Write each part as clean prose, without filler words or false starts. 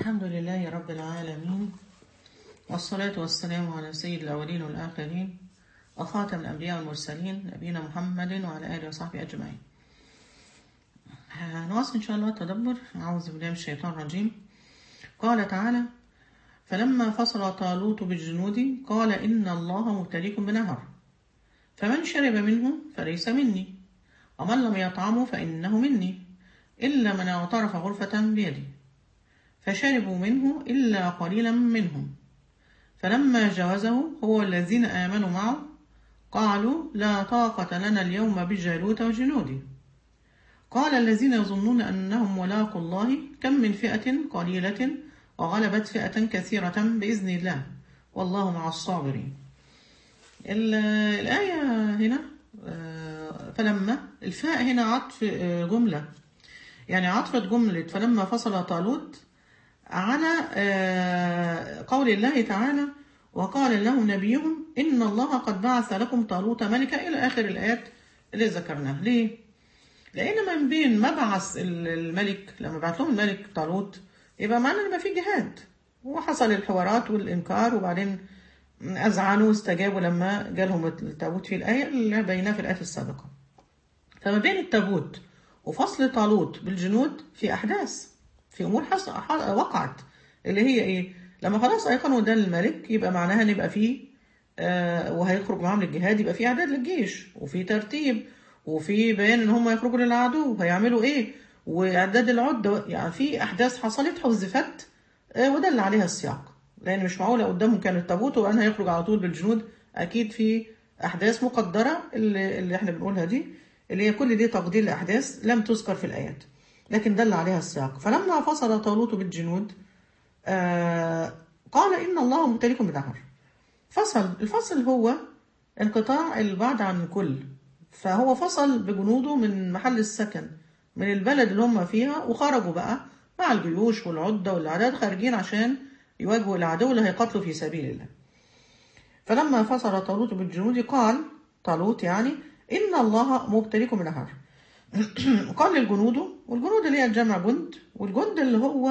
الحمد لله رب العالمين، والصلاة والسلام على سيد الأولين والآخرين وخاتم الأنبياء والمرسلين نبينا محمد وعلى آله وصحبه أجمعين. هنواصل إن شاء الله التدبر. أعوذ بالله من الشيطان الرجيم. قال تعالى: فلما فصل طالوت بالجنود قال إن الله مبتليكم بنهر فمن شرب منه فليس مني ومن لم يطعمه فإنه مني إلا من اغترف غرفة بيده، فشربوا منه إلا قليلا منهم، فلما جاوزه هو الذين آمنوا معه قالوا لا طاقة لنا اليوم بجالوت وجنوده. قال الذين يظنون أنهم ملاقوا الله كم من فئة قليلة وغلبت فئة كثيرة بإذن الله والله مع الصابرين. الآية هنا فلما الفاء هنا عطف جملة، يعني عطفت جملة فلما فصل طالوت على قول الله تعالى: وقال لهم نبيهم إن الله قد بعث لكم طالوت ملكا، إلى آخر الآيات اللي ذكرناها. ليه؟ لأن من بين ما بعث الملك، لما بعث لهم الملك طالوت يبقى معنى إن ما في جهاد، وحصل الحوارات والإنكار، وبعدين أذعنوا واستجابوا لما جالهم التابوت في الآية اللي بيناها في الآيات السابقة. فما بين التابوت وفصل طالوت بالجنود في أحداث، في أمور وقعت، اللي هي إيه؟ لما خلاص أيقنوا ده الملك يبقى معناها إن يبقى فيه وهيخرج معاهم للجهاد، يبقى فيه إعداد للجيش وفي ترتيب وفي بيان إن هم يخرجوا للعدو وهيعملوا إيه وإعداد العدة، يعني في أحداث حصلت حذفت وده اللي عليها السياق، لأن مش معقولة قدامهم كان التابوت وأنا هيخرج على طول بالجنود. أكيد في أحداث مقدرة اللي إحنا بنقولها دي، اللي هي كل دي تقدير لأحداث لم تذكر في الآيات، لكن دل عليها السياق. فلما فصل طالوت بالجنود قال إن الله مبتليكم بنهر. الفصل هو انقطاع البعد عن الكل، فهو فصل بجنوده من محل السكن، من البلد اللي هم فيها، وخرجوا بقى مع الجيوش والعدة والأعداد خارجين عشان يواجهوا العدو اللي هيقتلوا في سبيل الله. فلما فصل طالوت بالجنود قال طالوت يعني إن الله مبتليكم بنهر. قال للجنود، والجنود اللي هي الجمع جند، والجند اللي هو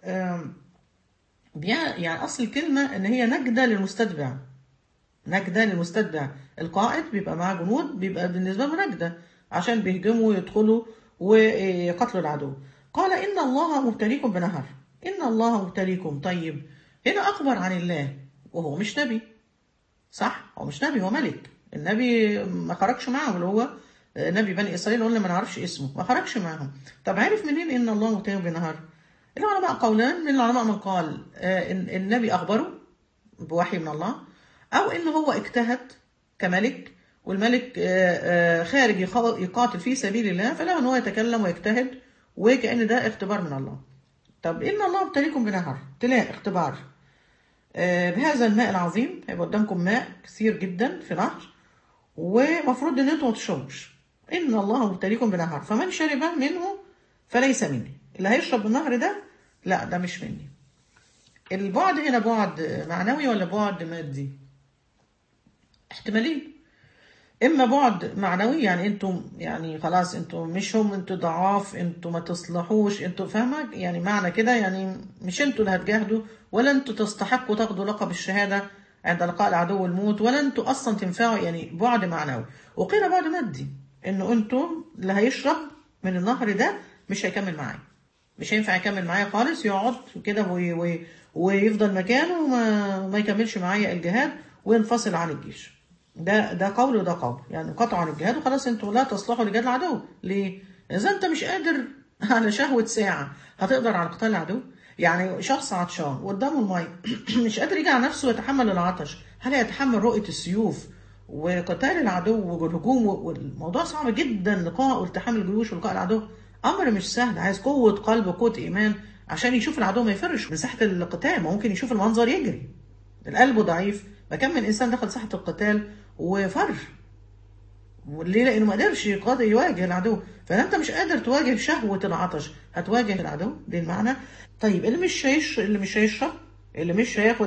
يعني أصل الكلمة إن هي نجدة للمستتبع. نجدة للمستتبع، القائد بيبقى معاه جنود بيبقى بالنسبة له نجدة عشان بيهجموا ويدخلوا ويقتلوا العدو. قال إن الله مبتليكم بنهر، إن الله مبتليكم. طيب هنا أخبر عن الله وهو مش نبي، صح؟ هو مش نبي، هو ملك. النبي ما خرجش معهم، اللي هو نبي بني إسرائيل قلنا ما نعرفش اسمه، ما خرجش معهم. طب عرف منين إن الله مبتليكم بنهر؟ العلماء قولان. من العلماء من قال إن النبي أخبره بوحي من الله، أو إن هو اجتهد كملك، والملك خارج يقاتل في سبيل الله، فله أن هو يتكلم ويجتهد، وكأن ده اختبار من الله. طب إن الله مبتليكم بنهر، ابتلاء، اختبار بهذا الماء العظيم. هيبقى قدامكم ماء كثير جدا في نهر، ومفروض ان انتوا ما تشربوش. ان الله مبتليكم بنهر فمن شرب منه فليس مني. اللي هيشرب النهر ده لا، ده مش مني. البعد هنا بعد معنوي ولا بعد مادي؟ احتمالين. اما بعد معنوي، يعني انتم يعني خلاص انتم مش هم، انتم ضعاف، انتم ما تصلحوش، انتم فاهمه يعني معنى كده، يعني مش انتم اللي هتجاهدوا، ولا انتم تستحقوا تاخدوا لقب الشهاده عند لقاء العدو والموت، ولا انتم اصلا تنفعوا، يعني بعد معنوي. وقيل بعد مادي، انه انتم اللي هيشرب من النهر ده مش هيكمل معايا، مش هينفع يكمل معايا خالص، يقعد كده ويفضل مكانه وما يكملش معايا الجهاد وينفصل عن الجيش. ده قول وده قول، يعني قطعوا عن الجهاد وخلاص، انتوا لا تصلحوا لجهاد العدو. ليه؟ اذا انت مش قادر على شهوة ساعة هتقدر على قتال العدو؟ يعني شخص عطشان وقدامه الماء مش قادر يجي على نفسه ويتحمل العطش، هل يتحمل رؤية السيوف وقتال العدو والهجوم؟ والموضوع صعب جدا، لقاء والتحام الجيوش ولقاء العدو امر مش سهل، عايز قوة قلب وقوة ايمان عشان يشوف العدو ما يفرش من ساحة القتال. ممكن يشوف المنظر يجري، القلب ضعيف. فكم من انسان دخل ساحة القتال وفر، ليه؟ لانه ما قدرش يواجه العدو. فانت مش قادر تواجه شهوة العطش، هتواجه العدو، دي المعنى. طيب اللي مش هيشرب، اللي مش هياخد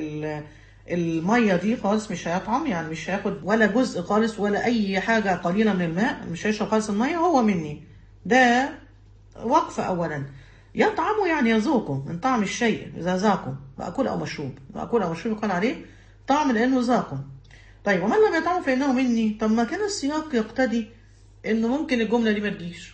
المية دي خالص، مش هيطعم، يعني مش هياخد ولا جزء خالص ولا اي حاجة قليلة من الماء، مش هيشرب خالص المية، هو مني. ده وقف اولا، يطعموا يعني يذوقوا من طعم الشيء، إذا ذاقوا مأكول أو مشروب، مأكول أو مشروب يقال عليه طعم لأنه ذاقوا. طيب ومن لم يطعموا فإنه مني، طب ما كان السياق يقتضي إنه ممكن الجملة دي ما تجيش،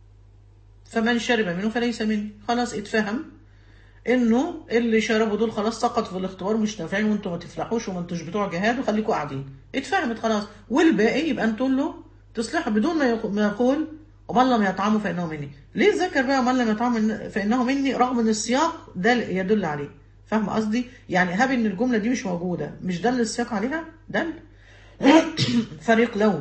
فمن شرب منه فليس مني، خلاص اتفهم إنه اللي شربوا دول خلاص سقطوا في الاختبار مش نافعين، وانتوا ما تفلحوش وما انتوش بتوع جهاد وخليكوا قاعدين، اتفهمت خلاص. والباقي يبقى انتوا له تصلحوا بدون ما يقول ومن لم يطعموا فإنه مني. ليه ذكر بقى من لم يطعموا فإنه مني رغم ان السياق ده يدل عليه؟ فاهم قصدي؟ يعني هاب ان الجملة دي مش موجودة، مش دل السياق عليها؟ دل. فريق لو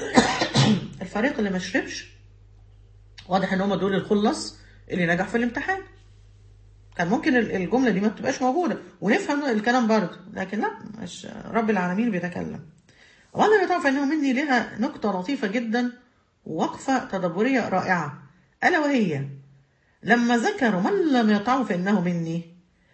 الفريق اللي ما شربش واضح ان هم دول الخلص اللي نجح في الامتحان، كان ممكن الجملة دي ما تبقاش موجودة ونفهم الكلام برضه، لكن لا، مش رب العالمين بيتكلم. وانا بتعرف انه مني لها نقطة لطيفة جدا ووقفة تدبرية رائعة، ألا وهي لما ذكروا من لم يطعم فإنه مني،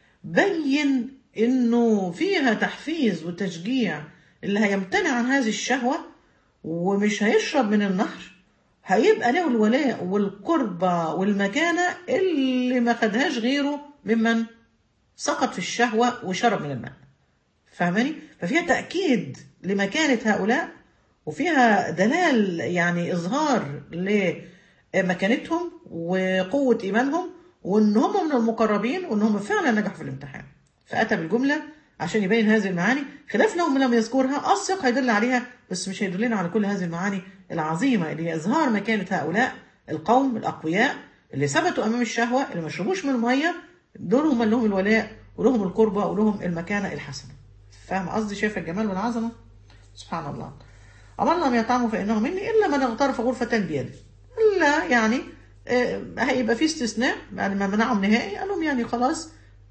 بين إنه فيها تحفيز وتشجيع اللي هيمتنع عن هذه الشهوة ومش هيشرب من النهر، هيبقى له الولاء والقربة والمكانة اللي ما خدهاش غيره ممن سقط في الشهوة وشرب من الماء. فاهماني؟ ففيها تأكيد لمكانة هؤلاء، وفيها دلال يعني إظهار لمكانتهم وقوة إيمانهم، وإن هم من المقربين، وإن هم فعلا نجحوا في الامتحان. فأتى بالجملة عشان يبين هذه المعاني، خلاف لو لم يذكرها السياق هيدل عليها، بس مش هيدلنا على كل هذه المعاني العظيمة اللي هي إظهار مكانة هؤلاء القوم الأقوياء اللي ثبتوا أمام الشهوة، اللي ما شربوش من المية، دول هم لهم الولاء ولهم القربة ولهم المكانة الحسنة. فاهم قصدي؟ شايف الجمال والعظمة؟ سبحان الله. ومن لم يطعموا فإنه مني إلا من اغترف غرفة بيده. إلا يعني هيبقى في استثناء بعد ما منعهم نهائي، قال لهم يعني خلاص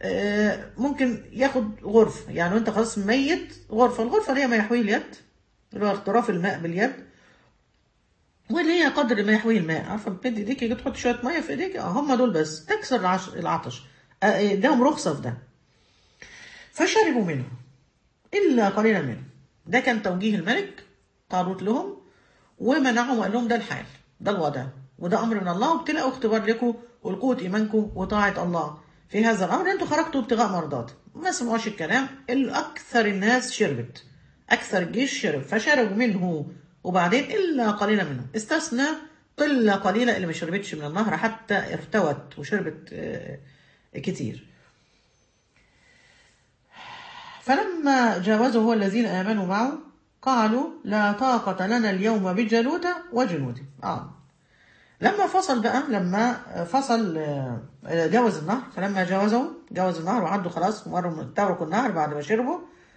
ممكن ياخد غرفة، يعني وانت خلاص ميت غرفة. الغرفة اللي هي ما يحويه اليد، اللي هو اغتراف الماء باليد، واللي هي قدر ما يحويه الماء. عارفة بتدي ايديك تحط شوية مية في ايديك، هم دول بس تكسر العطش، اداهم رخصة في ده. فشربوا منه إلا قليلا منهم. ده كان توجيه الملك طالوت لهم، ومنعهم وقال لهم ده الحال، ده الوضع، وده أمر من الله، وابتلاء واختبار لكم ولقوة إيمانكم وطاعة الله في هذا الأمر. أنتوا خرجتوا ابتغاء مرضات، ما سمعوش الكلام. أكثر الناس شربت، أكثر الجيش شرب، فشربوا منه. وبعدين إلا قليلا منهم، استثنى قلة قليلة اللي ما شربتش من النهر حتى ارتوت وشربت كتير. فلما جاوزه هو الذين آمنوا معه قالوا لا طاقة لنا اليوم بجالوت وجنوده. لما فصل بقى، لما فصل جاوز النهر، فلما جاوز النهر وعدوا خلاص، مروا تركوا النهر بعد ما شربوا.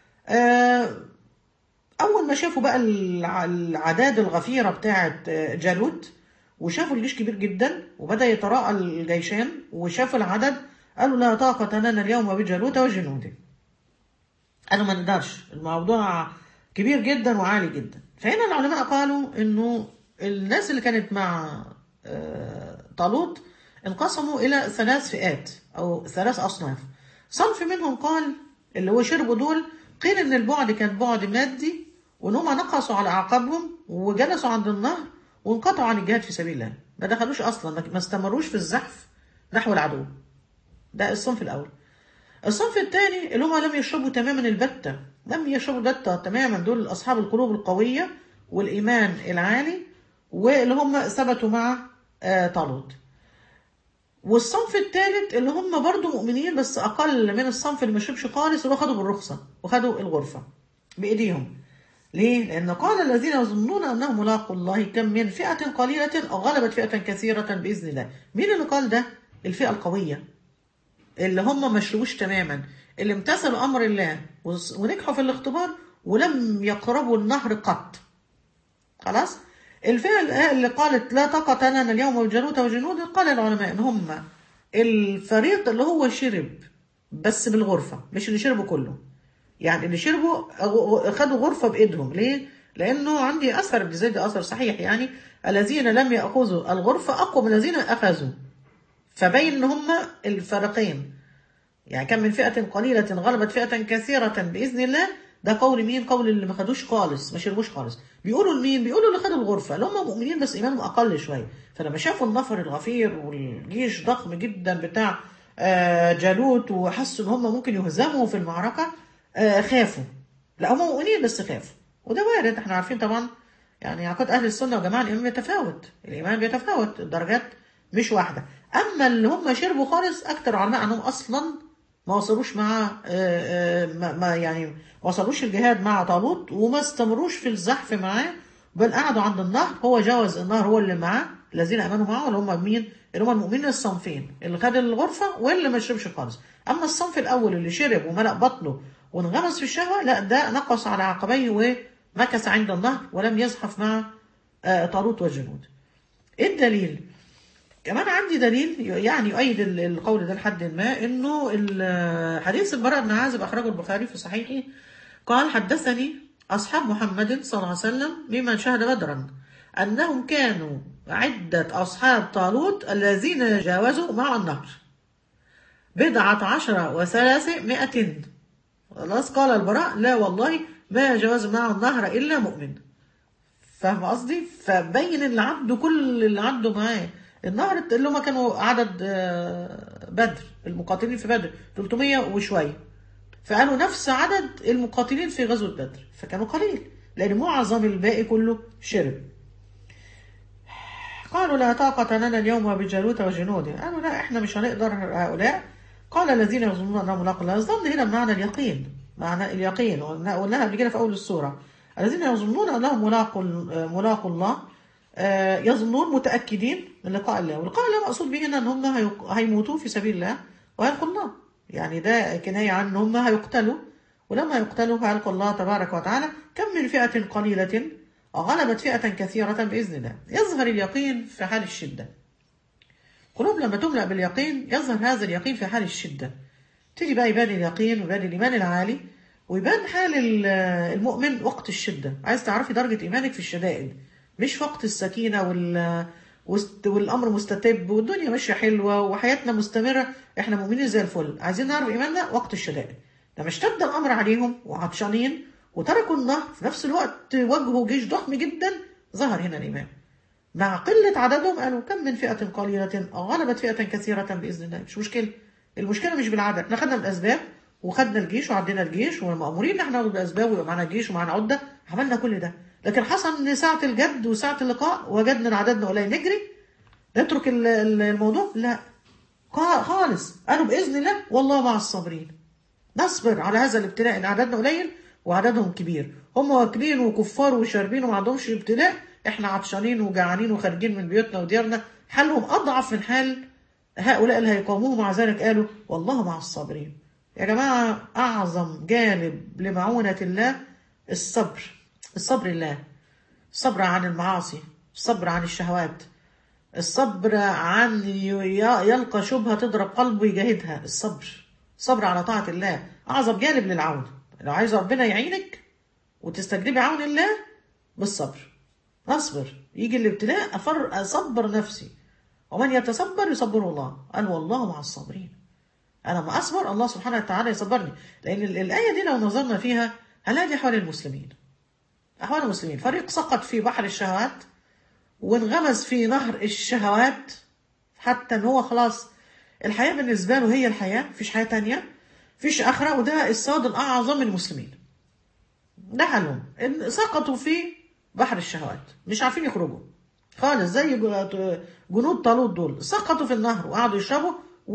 أول ما شافوا بقى العداد الغفيرة بتاعة جالوت، وشافوا الجيش كبير جدا وبدأ يتراءى الجيشان، وشافوا العدد، قالوا لا طاقة لنا اليوم بجالوت وجنوده. قالوا ما نقدرش، الموضوع كبير جدا وعالي جدا. فهنا العلماء قالوا انه الناس اللي كانت مع طالوت انقسموا الى 3 فئات او 3 اصناف. صنف منهم قال اللي هو شربوا دول، قيل ان البعد كان بعد مادي، وان هم نقصوا على اعقابهم وجلسوا عند النهر وانقطعوا عن الجهاد في سبيل الله، ما دخلوش اصلا، ما استمروش في الزحف نحو العدو. ده الصنف الاول. الصنف الثاني اللي هم لم يشربوا تماما البتة، لم يشربوا البتة تماما، دول أصحاب القلوب القوية والإيمان العالي، واللي هم ثبتوا مع طالوت. والصنف الثالث اللي هم برضو مؤمنين بس أقل من الصنف اللي ما شربش خالص، اللي خدوا بالرخصة وخدوا الغرفة بإيديهم. ليه؟ لأن قال الذين يظنون أنهم ملاقوا الله كم من فئة قليلة غلبت فئة كثيرة بإذن الله. مين اللي قال ده؟ الفئة القوية اللي هم ما شربوش تماما، اللي امتثلوا امر الله ونجحوا في الاختبار ولم يقربوا النهر قط. خلاص. الفئه اللي قالت لا طاقة لنا اليوم بجالوت وجنود، قال العلماء ان هم الفريق اللي هو شرب بس بالغرفه، مش اللي شربوا كله. يعني اللي شربوا خدوا غرفه بايدهم. ليه؟ لانه عندي اثر ابن زيد، اثر صحيح، يعني الذين لم ياخذوا الغرفه اقوى من الذين اخذوا. فبين ان هم الفريقين، يعني كم من فئة قليلة غلبت فئة كثيرة بإذن الله، ده قول مين؟ قول اللي ما خدوش خالص، ما شربوش خالص. بيقولوا لمين؟ بيقولوا اللي خدوا الغرفه، اللي هم مؤمنين بس ايمانهم اقل شويه. فلما شافوا النفر الغفير والجيش ضخم جدا بتاع جالوت، وحسوا ان هم ممكن يهزموا في المعركه، خافوا. لا هم مؤمنين بس خافوا، وده وارد. احنا عارفين طبعا يعني عقيده اهل السنه والجماعه الايمان بيتفاوت، الايمان بيتفاوت، الدرجات مش واحده. اما اللي هم شربوا خالص، اكتر علماء انهم اصلا ما وصلوش مع يعني ما وصلوش الجهاد مع طالوت، وما استمروش في الزحف معاه، بل قعدوا عند النهر. هو جاوز النهر، هو اللي معاه الذين امنوا معه، اللي هم مين؟ اللي هم المؤمنين الصنفين، اللي خد الغرفه واللي ما شربش خالص. اما الصنف الاول اللي شرب وملأ بطنه وانغمس في الشهوه، لا ده نقص على عقبيه ومكث عند النهر ولم يزحف مع طالوت والجنود. ايه الدليل؟ كمان عندي دليل يعني يؤيد القول ده لحد ما، انه حديث البراء بن عازب اخرجه البخاري في صحيحه. قال: حدثني اصحاب محمد صلى الله عليه وسلم ممن شهد بدرا انهم كانوا عدة اصحاب طالوت الذين جاوزوا مع النهر 17 و300. خلاص. قال البراء: لا والله ما جاوز مع النهر الا مؤمن. فاهم قصدي؟ فبين اللي عنده، كل اللي عنده معاه النهر، اللي هم كانوا عدد بدر، المقاتلين في بدر 300 وشويه، فقالوا نفس عدد المقاتلين في غزوه بدر، فكانوا قليل لان معظم الباقي كله شرب. قالوا: لا طاقة لنا اليوم بجالوت وجنوده. قالوا: لا احنا مش هنقدر هؤلاء. قال: الذين يظنون انهم ملاقوا الله. الظن هنا بمعنى اليقين، معنى اليقين، قلناها قبل كده في اول السوره. الذين يظنون انهم ملاقوا الله، يظنون متاكدين من لقاء الله. ولقاء الله مقصود به هنا ان هم هيموتوا في سبيل الله ويلقوا الله، يعني ده كنايه عن ان هم هيقتلوا، ولما يقتلوا هيلقوا الله تبارك وتعالى. كم من فئه قليله غلبت فئة كثيرة بإذن الله. يظهر اليقين في حال الشدة. قلوب لما تملأ باليقين يظهر هذا اليقين في حال الشدة. تيجي بقى يبان اليقين ويبان الإيمان العالي، ويبان حال المؤمن وقت الشدة. عايز تعرفي درجة إيمانك في الشدائد، مش وقت السكينة والأمر مستتب والدنيا ماشية حلوة وحياتنا مستمرة، احنا مؤمنين زي الفل. عايزين نعرف إيماننا وقت الشدائد، لما اشتد الأمر عليهم وعطشانين وتركوا النهر، في نفس الوقت واجهوا جيش ضخم جدا، ظهر هنا الإيمان. مع قلة عددهم قالوا: كم من فئة قليلة غلبت فئة كثيرة بإذن الله. مش مشكلة، المشكلة مش بالعدد. احنا خدنا بالأسباب وخدنا الجيش وعدينا الجيش ومأمورين ان احنا ناخد بالأسباب ويبقى معانا جيش ومعانا عدة، عملنا كل ده. لكن حصل ان ساعة الجد وساعة اللقاء وجدنا ان عددنا قليل، نجري نترك الموضوع؟ لا خالص. قالوا: بإذن الله والله مع الصابرين، نصبر على هذا الابتلاء ان عددنا قليل وعددهم كبير. هم واكلين وكفار وشاربين وما عندهمش ابتلاء، احنا عطشانين وجعانين وخارجين من بيوتنا وديارنا، حالهم اضعف من حال هؤلاء اللي هيقاوموه. مع ذلك قالوا: والله مع الصابرين. يا جماعة، اعظم جانب لمعونة الله الصبر. الصبر الله، الصبر عن المعاصي، الصبر عن الشهوات، الصبر عن يلقى شبهة تضرب قلبه يجاهدها. الصبر على طاعة الله اعظم جانب للعون. لو عايز ربنا يعينك وتستجلبي عون الله، بالصبر. اصبر، يجي الابتلاء اصبر نفسي، ومن يتصبر يصبره الله. قال: والله مع الصابرين. انا ما اصبر الله سبحانه وتعالى يصبرني. لان الايه دي لو نظرنا فيها هنلاقي احوال المسلمين، احوال المسلمين فريق سقط في بحر الشهوات وانغمس في نهر الشهوات، حتى ان هو خلاص الحياه بالنسبه له هي الحياه، مفيش حياه تانية، مفيش اخره. وده السواد الاعظم من المسلمين، ده حالهم، ان سقطوا في بحر الشهوات، مش عارفين يخرجوا خالص. زي جنود طالوت دول سقطوا في النهر وقعدوا يشربوا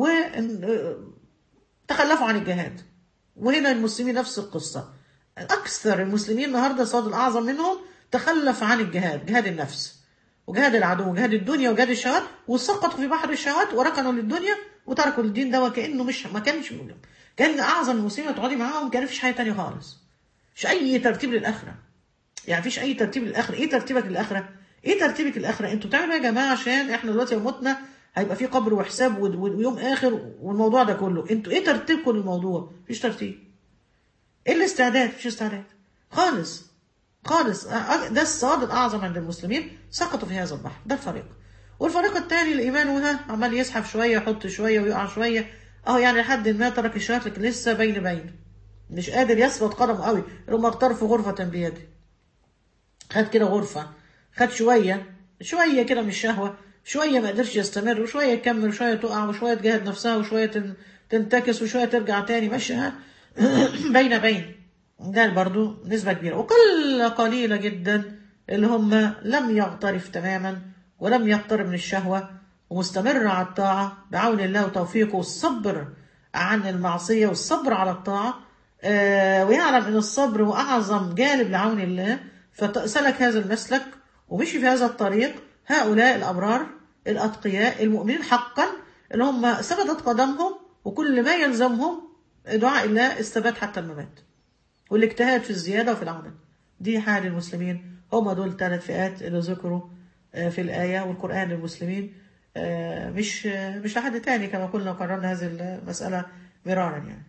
وتخلفوا عن الجهاد. وهنا المسلمين نفس القصة. أكثر المسلمين النهاردة الصاد الأعظم منهم تخلف عن الجهاد، جهاد النفس وجهاد العدو وجهاد الدنيا وجهاد الشهوات، وسقطوا في بحر الشهوات وركنوا للدنيا وتركوا الدين ده، وكأنه ما كانش كان أعظم المسلمين تقعدي معاهم كان مفيش حاجة تانية خالص، مش أي ترتيب للآخرة. يعني مفيش أي ترتيب للآخرة. إيه ترتيبك للآخرة؟ إيه ترتيبك للآخرة؟ أنتوا بتعملوا إيه يا جماعة؟ عشان إحنا دلوقتي يوم موتنا هيبقى في قبر وحساب ويوم آخر والموضوع ده كله. أنتوا إيه ترتيبكم للموضوع؟ مفيش ترتيب. إيه الاستعداد؟ مفيش استعداد خالص خالص. ده الصاد الأعظم عند المسلمين، سقطوا في هذا البحر. ده الفريق. والفريق الثاني الإيمان وها عمال يسحب شوية، يحط شوية ويقع شوية، يعني لحد ما ترك الشهوات، لكن لسه بين مش قادر يثبت قدمه قوي، لما اغترف غرفة بيده، خد كده غرفة، خد شوية شوية كده من الشهوة، شوية ما قدرش يستمر، وشوية يكمل، وشوية تقع، وشوية تجاهد نفسها، وشوية تنتكس، وشوية ترجع تاني ماشية بين بين. ده برضو نسبة كبيرة. وقلة قليلة جدا اللي هم لم يغترف تماما ولم يقترب من الشهوة، ومستمر على الطاعة بعون الله وتوفيقه، والصبر عن المعصية والصبر على الطاعة. ويعلم أن الصبر هو أعظم جانب لعون الله، فسلك هذا المسلك ومشي في هذا الطريق. هؤلاء الأبرار الأتقياء المؤمنين حقا اللي هم ثبتت قدمهم، وكل ما يلزمهم دعاء الله الثبات حتى الممات، والاجتهاد في الزيادة وفي العمل. دي حال المسلمين، هم دول 3 فئات اللي ذكروا في الآية والقرآن للمسلمين، مش لحد تاني كما قلنا وقررنا هذه المسألة مرارا يعني.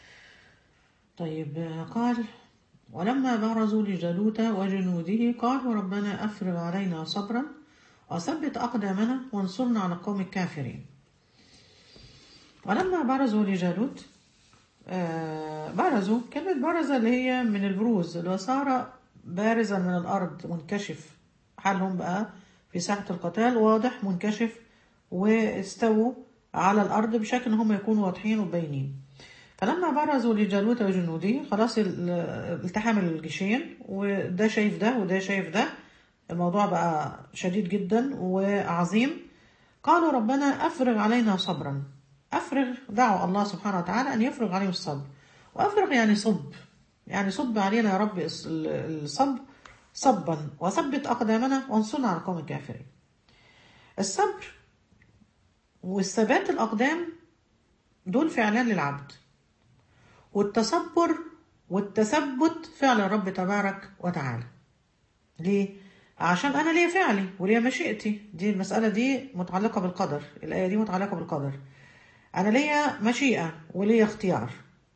طيب قال: ولما برزوا لجالوت وجنوده قالوا ربنا أفرغ علينا صبرا وثبت أقدامنا وانصرنا على القوم الكافرين. ولما برزوا لجالوت، برزوا، كلمة برزة اللي هي من البروز، اللي صار بارزا من الأرض، منكشف، حالهم بقى في ساحة القتال واضح منكشف، واستووا على الأرض بشكل هم يكونوا واضحين وباينين. فلما برزوا لجالوت وجنوده، خلاص التحام الجيشين، وده شايف ده وده شايف ده، الموضوع بقى شديد جدا وعظيم. قالوا ربنا أفرغ علينا صبرا. أفرغ، دعوا الله سبحانه وتعالى أن يفرغ عليهم الصبر. وأفرغ يعني صب، يعني صب علينا يا رب الصبر صبا، وثبت أقدامنا وانصرنا على القوم الكافرين. الصبر والثبات الأقدام دول فعلان للعبد، والتصبر والتثبت فعل الرب تبارك وتعالى. ليه؟ عشان أنا ليه فعلي وليه مشيئتي، دي المسألة دي متعلقة بالقدر، الآية دي متعلقة بالقدر. أنا ليا مشيئة وليا اختيار،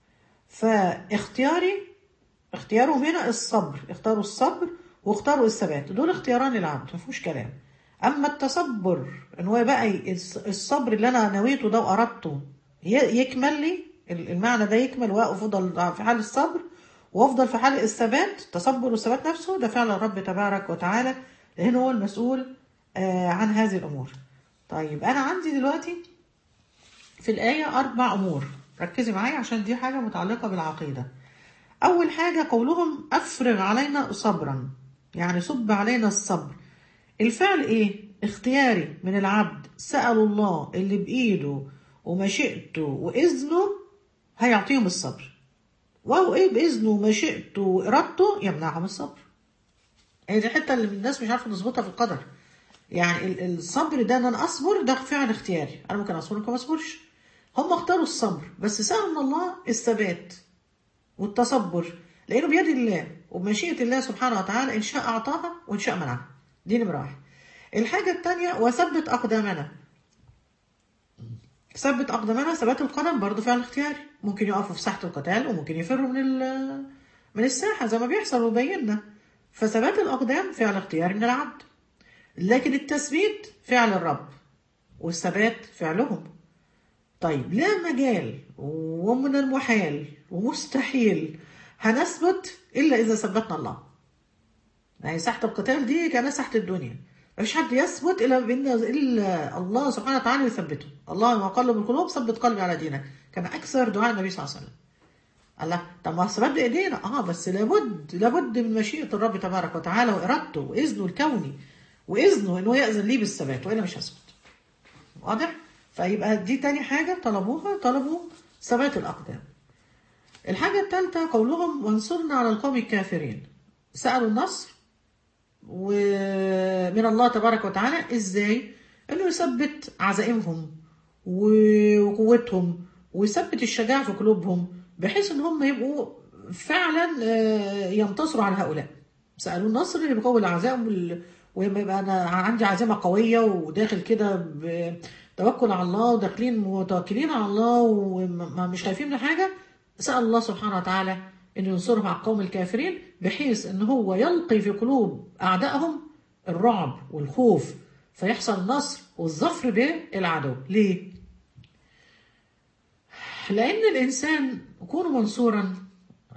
فاختياري اختيارهم هنا الصبر، اختاروا الصبر واختاروا الثبات، دول اختياران للعبد مفيهوش كلام. أما التصبر إن هو بقى الصبر اللي أنا نويته ده وأردته يكمل لي، المعنى ده يكمل، وأفضل في حال الصبر وأفضل في حال الثبات. التصبر والثبات نفسه ده فعل الرب تبارك وتعالى، لأن هو المسؤول عن هذه الأمور. طيب أنا عندي دلوقتي في الآية 4 أمور، ركزي معايا عشان دي حاجة متعلقة بالعقيدة. أول حاجة قولهم أفرغ علينا صبرا، يعني صب علينا الصبر. الفعل إيه؟ اختياري من العبد، سألوا الله اللي بإيده ومشيئته وإذنه هيعطيهم الصبر، وهو إيه بإذنه ومشيئته وإرادته يمنعهم الصبر. هي دي الحتة اللي الناس مش عارفة تظبطها في القدر. يعني الصبر ده ان انا اصبر ده فعل اختياري، انا ممكن اصبر ممكن ما اصبرش. هم اختاروا الصبر بس سألوا من الله الثبات والتصبر، لانه بيد الله وبمشيئة الله سبحانه وتعالى، ان شاء اعطاها وان شاء منعها. دي نمرة 1. الحاجة الثانية وثبت اقدامنا. ثبت اقدامنا، ثبات القدم برضو فعل اختياري، ممكن يقفوا في ساحة القتال وممكن يفروا من الساحة زي ما بيحصل وبينا. فثبات الاقدام فعل اختياري من العبد، لكن التثبيت فعل الرب والثبات فعلهم. طيب لا مجال ومن المحال ومستحيل هنثبت إلا إذا ثبتنا الله. يعني ساحة القتال دي كانت ساحة الدنيا، مفيش حد يثبت إلا الله سبحانه وتعالى يثبته. الله ما قلب القلوب ثبت قلبي على دينك، كان أكثر دعاء النبي صلى الله عليه وسلم. الله، طب ما الثبات بإيدينا، بس لابد من مشيئة الرب تبارك وتعالى وإرادته وإذنه الكوني، وإذنه إنه يأذن لي بالثبات، وإلا مش هثبت. واضح؟ فيبقى دي تاني حاجة طلبوا ثبات الأقدام. الحاجة الثالثة قولهم وانصرنا على القوم الكافرين. سألوا النصر ومن الله تبارك وتعالى إزاي؟ إنه يثبت عزائمهم وقوتهم، ويثبت الشجاعة في قلوبهم، بحيث إن هم يبقوا فعلا ينتصروا على هؤلاء. سألوا النصر اللي بيقوي العزائم، ويبقى أنا عندي عزيمة قوية وداخل كده بتوكل على الله، وداخلين متوكلين على الله ومش خايفين من حاجة. سأل الله سبحانه وتعالى أن ينصرهم على القوم الكافرين، بحيث أن هو يلقي في قلوب أعدائهم الرعب والخوف، فيحصل النصر والظفر بالعدو. ليه؟ لأن الإنسان يكون منصورا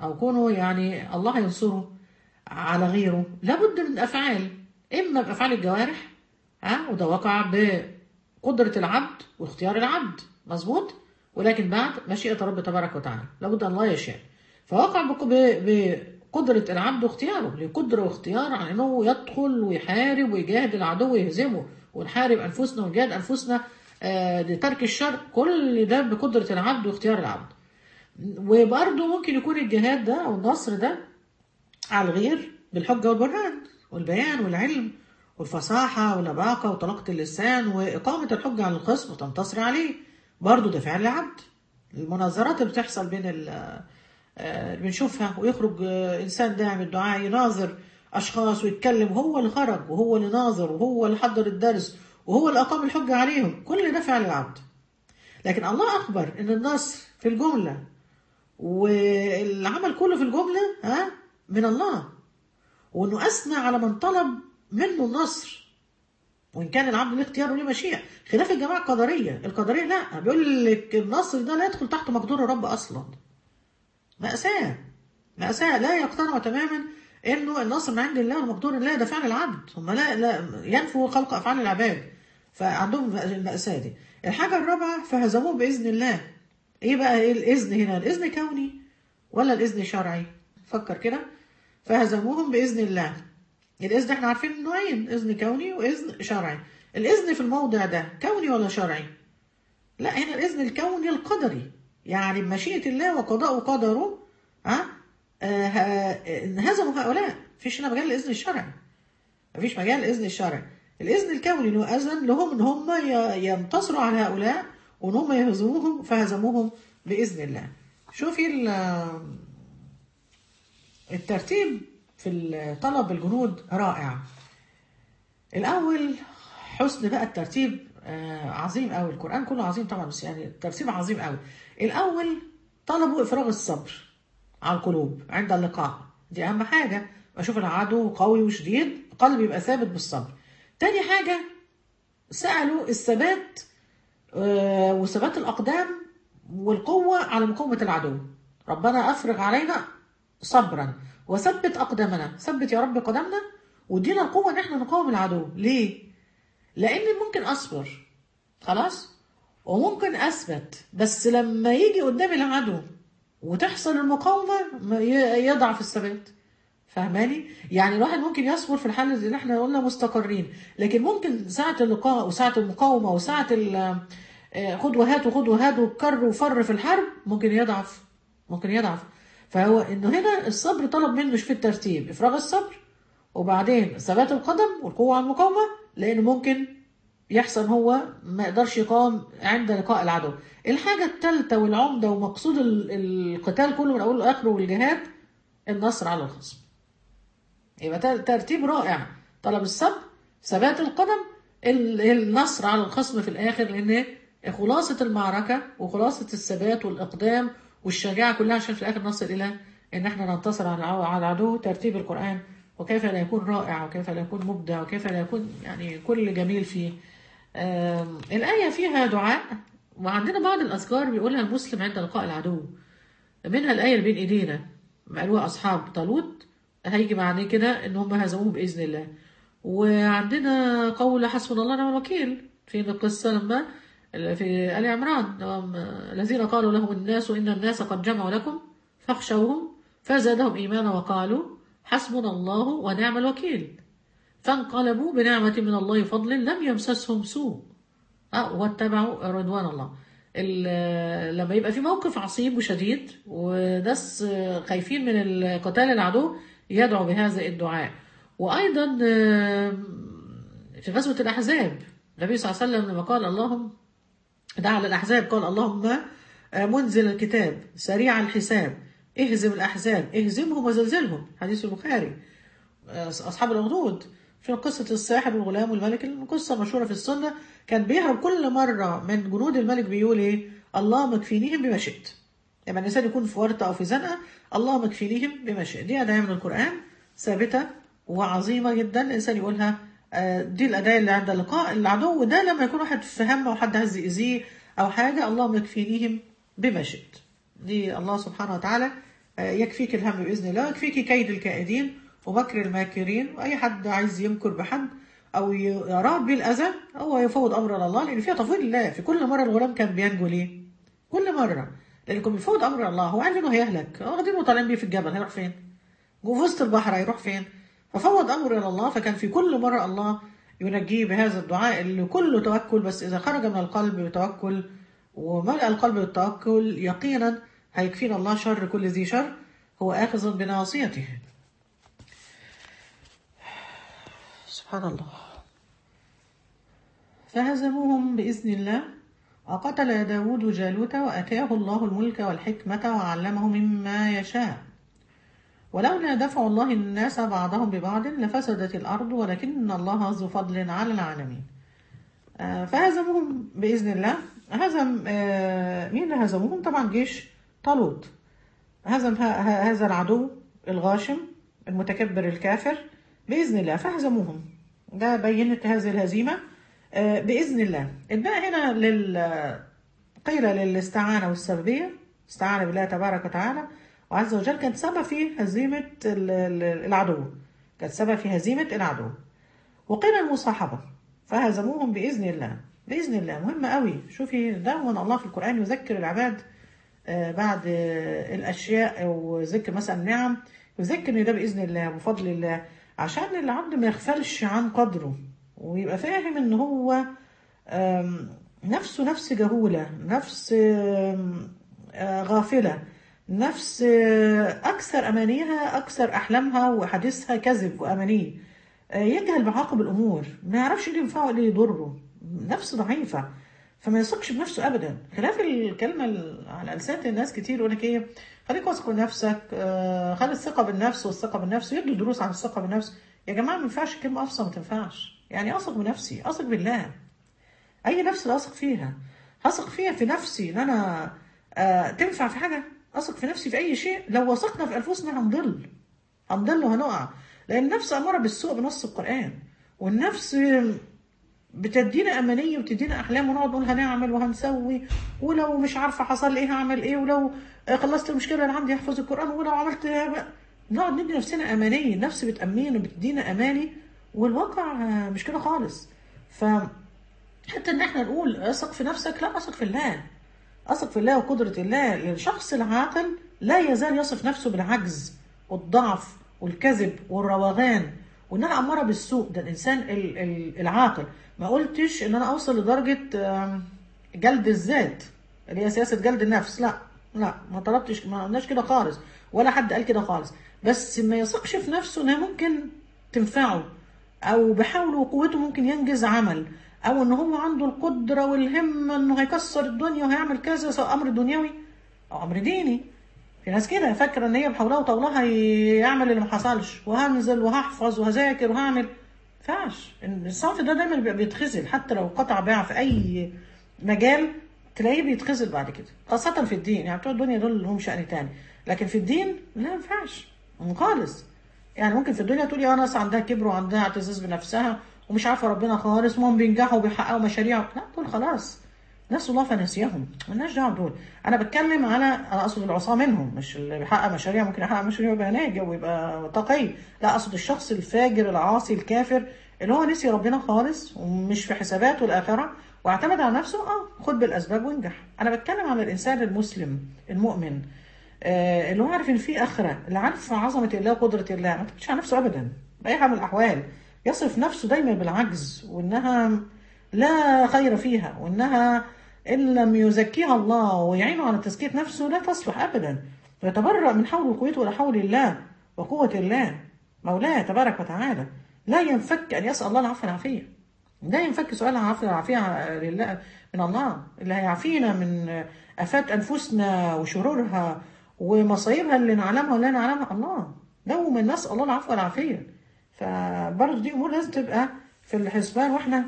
أو كونه يعني الله ينصره على غيره، لابد من أفعال، إما بأفعال الجوارح، وده وقع بقدرة العبد واختيار العبد، مظبوط، ولكن بعد مشيئة رب تبارك وتعالى، لابد أن الله يشاء. فوقع بقدرة العبد واختياره، لقدرة واختيار عن أنه يدخل ويحارب ويجاهد العدو ويهزمه، ونحارب أنفسنا ونجاهد أنفسنا لترك الشر، كل ده بقدرة العبد واختيار العبد. وبرضه ممكن يكون الجهاد ده أو النصر ده على الغير بالحجة والبرهان والبيان والعلم والفصاحة واللباقة وطلاقة اللسان وإقامة الحجة على الخصم وتنتصر عليه، برضه ده فعل العبد. المناظرات اللي بتحصل بين اللي بنشوفها، ويخرج إنسان داعم الدعاء يناظر أشخاص ويتكلم، هو اللي خرج وهو اللي ناظر وهو اللي حضر الدرس وهو اللي أقام الحجة عليهم، كل ده فعل العبد. لكن الله أخبر إن النصر في الجملة والعمل كله في الجملة من الله، وإنه أثنى على من طلب منه النصر، وإن كان العبد له اختيار وله مشيئة، خلاف الجماعة القدرية. القدرية لا، بيقول لك النصر ده لا يدخل تحت مقدور الرب أصلا. مأساة، مأساة، لا يقتنعوا تماما إنه النصر من عند الله ومقدور الله، ده فعل العبد، هم لا ينفوا خلق أفعال العباد، فعندهم المأساة دي. الحاجة الرابعة فهزموه بإذن الله. إيه بقى إيه الإذن هنا؟ الإذن كوني ولا الإذن شرعي؟ فكر كده. فهزموهم بإذن الله. الإذن احنا عارفين نوعين، إذن كوني وإذن شرعي. الإذن في الموضع ده كوني ولا شرعي؟ لا، هنا الإذن الكوني القدري، يعني بمشيئة الله وقضاء وقدره هزموا هؤلاء. مفيش هنا مجال الإذن الشرعي، مفيش مجال الإذن الشرعي. الإذن الكوني إنه أذن لهم إن هم ينتصروا على هؤلاء وإن هم يهزموهم، فهزموهم بإذن الله. شوفي الترتيب في طلب الجنود رائع. الأول حسن بقى الترتيب عظيم أوي، القرآن كله عظيم طبعا، بس يعني الترتيب عظيم أوي. الأول طلبوا إفراغ الصبر على القلوب عند اللقاء، دي أهم حاجة. بشوف العدو قوي وشديد، قلبي يبقى ثابت بالصبر. تاني حاجة سألوا الثبات وثبات الأقدام والقوة على مقاومة العدو. ربنا أفرغ علينا صبرا وثبت أقدامنا، ثبت يا رب قدمنا ودينا القوة إن احنا نقاوم العدو. ليه؟ لأن ممكن أصبر خلاص وممكن أثبت، بس لما يجي قدام العدو وتحصل المقاومة يضعف الثبات. فهماني؟ يعني الواحد ممكن يصبر في الحالة اللي احنا قلنا مستقرين، لكن ممكن ساعة اللقاء وساعة المقاومة وساعة خد وهات وخد وهات وكر وفر في الحرب ممكن يضعف، ممكن يضعف. فهو انه هنا الصبر طلب منه في الترتيب افراغ الصبر، وبعدين ثبات القدم والقوة على المقاومة، لانه ممكن يحصل هو ما يقدرش يقاوم عند لقاء العدو. الحاجة الثالثة والعمدة ومقصود القتال كله من اوله لاخره والجهاد، النصر على الخصم. يبقى ترتيب رائع، طلب الصبر، ثبات القدم، النصر على الخصم في الاخر، لان خلاصة المعركة وخلاصة الثبات والإقدام والشجاعة كلها عشان في الآخر نصل إلى إن احنا ننتصر على العدو. ترتيب القرآن وكيف لا يكون رائع وكيف لا يكون مبدع وكيف لا يكون يعني كل جميل فيه. الآية فيها دعاء، وعندنا بعض الأذكار بيقولها المسلم عند لقاء العدو، منها الآية اللي بين إيدينا قالوها أصحاب طالوت، هيجي معناه كده إن هم هزموه بإذن الله. وعندنا قول حسبنا الله ونعم الوكيل في القصة لما في آل عمران، الذين قالوا لهم الناس إن الناس قد جمعوا لكم فاخشوهم فزادهم إيمانا وقالوا حسبنا الله ونعم الوكيل فانقلبوا بنعمة من الله فضل لم يمسسهم سوء واتبعوا رضوان الله. لما يبقى في موقف عصيب وشديد وناس خايفين من قتال العدو يدعو بهذا الدعاء. وأيضا في غزوة الأحزاب النبي صلى الله عليه وسلم لما قال اللهم دعا للأحزاب قال اللهم منزل الكتاب سريع الحساب اهزم الأحزاب اهزمهم وزلزلهم، حديث البخاري. أصحاب الأخدود في قصة الساحر والغلام والملك، القصة مشهورة في السنة، كان بيهرب كل مرة من جنود الملك بيقول إيه؟ اللهم اكفينيهم بما شئت. لما الإنسان يكون في ورطة أو في زنقة اللهم اكفينيهم بما شئت، دي أدعية من القرآن ثابتة وعظيمة جدا الإنسان يقولها. دي الأدعية اللي عند اللقاء العدو، وده لما يكون واحد في هم أو حد عايز يأذيه أو حاجة اللهم اكفينيهم بما شئت، دي الله سبحانه وتعالى يكفيك الهم بإذن الله، يكفيك كيد الكائدين ومكر الماكرين، وأي حد عايز يمكر بحد أو يراد بالأذى هو يفوض أمر إلى الله، لأن فيها تفويض الله. في كل مرة الغلام كان بينجو ليه؟ كل مرة لأنكم بيفوض أمر الله، هو عارف إنه هيهلك، واخدينه وطالعين بيه في الجبل، هيروح فين؟ وفي وسط البحر هيروح فين؟ ففوض أمره إلى الله، فكان في كل مرة الله ينجيه بهذا الدعاء اللي كله توكل، بس إذا خرج من القلب بتوكل وملأ القلب بالتوكل يقينا هيكفينا الله شر كل ذي شر، هو آخذ بناصيته. سبحان الله. فهزموهم بإذن الله. وقتل داود جالوت وأتاه الله الملك والحكمة وعلمه مما يشاء. ولولا دفع الله الناس بعضهم ببعض لفسدت الأرض ولكن الله ذو فضل على العالمين. فهزموهم بإذن الله. هزم مين اللي هزموهم؟ طبعا جيش طالوت. هزم هذا العدو الغاشم المتكبر الكافر بإذن الله، فهزموهم. ده بينت هذه الهزيمة بإذن الله. الباء هنا قيل للاستعانة والسببية، استعانة بالله تبارك وتعالى وعز وجل، كانت سبب في هزيمة العدو، كانت سبب في هزيمة العدو. وقيل المصاحبة، فهزموهم بإذن الله. بإذن الله مهمة قوي. شوفي دائما الله في القرآن يذكر العباد بعد الأشياء وذكر مثلا النعم، يذكر إن ده بإذن الله وبفضل الله، عشان العبد ما يغفلش عن قدره ويبقى فاهم إن هو نفسه نفس جهولة، نفس غافلة، نفس أكثر أمانيها، أكثر أحلامها وحديثها كذب وأمانيه، يجهل بعواقب الأمور، ما يعرفش اللي ينفعه اللي يضره، نفس ضعيفة، فما يثقش بنفسه أبدا. خلاف الكلمة على لسان الناس كتير يقول لك إيه، خليك واثق بنفسك، خلي الثقة بالنفس والثقة بالنفس، يدوا دروس عن الثقة بالنفس. يا جماعة ما ينفعش كلمة أفصل، ما تنفعش. يعني أثق بنفسي، أثق بالله. أي نفس اللي أثق فيها، هثق فيها في نفسي إن أنا تنفع في حاجة، أثق في نفسي في أي شيء. لو وثقنا في أنفسنا هنضل وهنقع، لأن النفس أمارة بالسوء بنص القرآن، والنفس بتدينا أمانية وبتدينا أحلام، ونقعد نقول هنعمل وهنسوي، ولو مش عارفة حصل إيه هعمل إيه، ولو خلصت المشكلة اللي عندي هحفظ القرآن، ولو عملت نقعد ندي نفسنا أمانية. النفس بتأمين وبتدينا أماني، والواقع مش كده خالص. حتى إن إحنا نقول أثق في نفسك، لا، أثق في الله، أثق في الله وقدرة الله. الشخص العاقل لا يزال يصف نفسه بالعجز والضعف والكذب والروغان، وان انا اماره بالسوء. ده الانسان العاقل. ما قلتش ان انا اوصل لدرجه جلد الذات اللي هي سياسه جلد النفس، لا لا، ما طلبتش، ما قلناش كده خالص، ولا حد قال كده خالص. بس ما يثقش في نفسه انها ممكن تنفعه، او بحوله وقوته ممكن ينجز عمل، او ان هو عنده القدره والهمه انه هيكسر الدنيا وهيعمل كذا، سواء امر دنيوي او امر ديني. في ناس كده فاكره ان هي بحولها وطولها هيعمل اللي ما حصلش، وهنزل وهحفظ وهذاكر وهعمل. ينفعش. الصنف ده دايما بيتخذل، حتى لو قطع بيع في اي مجال تلاقيه بيتخذل بعد كده، خاصه في الدين. يعني بتوع الدنيا دول لهم شأن تاني، لكن في الدين لا، ما ينفعش خالص. يعني ممكن في الدنيا تقول يا ناس عندها كبر وعندها اعتزاز بنفسها ومش عارفه ربنا خالص، وهم بينجحوا وبيحققوا مشاريع، لا، دول خلاص نسوا الله فنسيهم، مالناش دعوه دول. انا بتكلم على، انا اقصد العصاه منهم، مش اللي بيحقق مشاريع. ممكن يحقق مشاريع ويبقى ناجح ويبقى تقي، لا، اقصد الشخص الفاجر العاصي الكافر اللي هو نسي ربنا خالص ومش في حساباته الاخره واعتمد على نفسه. خد بالاسباب وانجح. انا بتكلم على الانسان المسلم المؤمن، اللي هو عارف ان في اخره، اللي عارف عظمه الله وقدره الله، ما تبكيش على نفسه ابدا باي حال من الاحوال. يصف نفسه دايما بالعجز، وانها لا خير فيها، وانها ان لم يزكيها الله ويعينه على تزكيه نفسه لا تصلح ابدا. ويتبرأ من حول وقوته ولا حول الله وقوه الله مولاه تبارك وتعالى. لا ينفك ان يسأل الله العفو والعافيه، لا ينفك سؤال العفو والعافيه لله من الله، اللي هيعافينا من افات انفسنا وشرورها ومصايبها اللي نعلمها ولا نعلمها. الله دوما نسأل الله العفو والعافيه. فبرضه دي امور لازم تبقى في الحسبان، واحنا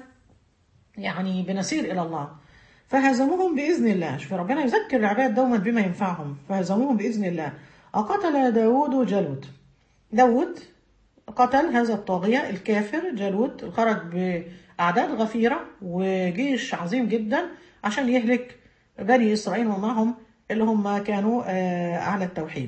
يعني بنسير الى الله. فهزموهم باذن الله. شوف ربنا يذكر العباد دوما بما ينفعهم. فهزموهم باذن الله. وقتل داود جالوت. داود قتل هذا الطاغية الكافر جالوت، خرج بأعداد غفيرة وجيش عظيم جدا عشان يهلك بني إسرائيل ومعهم اللي هم كانوا على التوحيد.